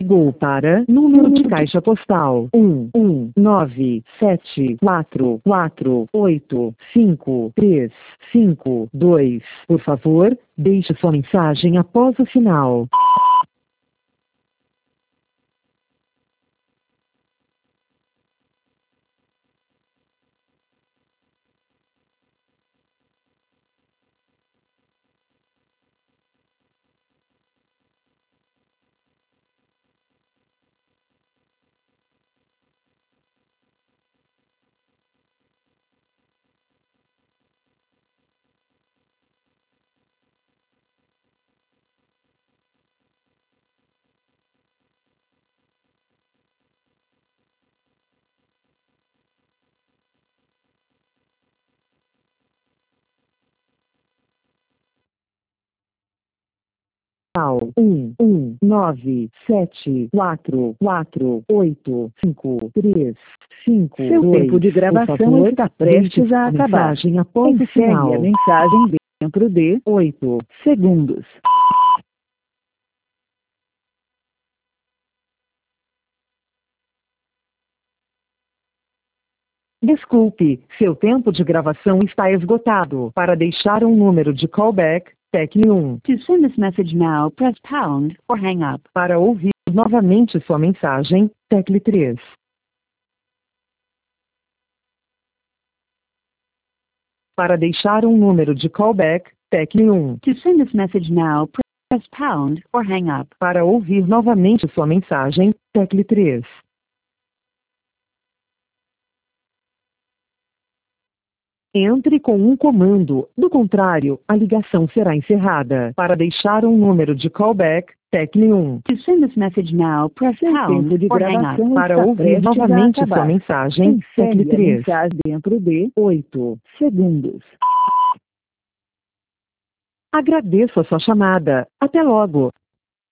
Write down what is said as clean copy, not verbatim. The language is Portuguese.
Ligou para número de caixa postal 11974485352. Por favor, deixe sua mensagem após o sinal. Um 11974485352. Seu tempo de gravação está prestes a acabar. Mensagem após o Encerre sinal. a mensagem dentro de 8 segundos. Desculpe, seu tempo de gravação está esgotado. Para deixar um número de callback, tecle 1. To send this message now, press pound or hang up. Para ouvir novamente sua mensagem, tecle 3. Para deixar um número de callback, tecle 1. To send this message now, press pound or hang up. Para ouvir novamente sua mensagem, tecle 3. Entre com um comando, do contrário, a ligação será encerrada. Para deixar um número de callback, tecle 1. To send this message now, press pound or hang up. Para ouvir novamente sua mensagem, tecle Encerre a 3. mensagem dentro de 8 segundos. Agradeço a sua chamada. Até logo.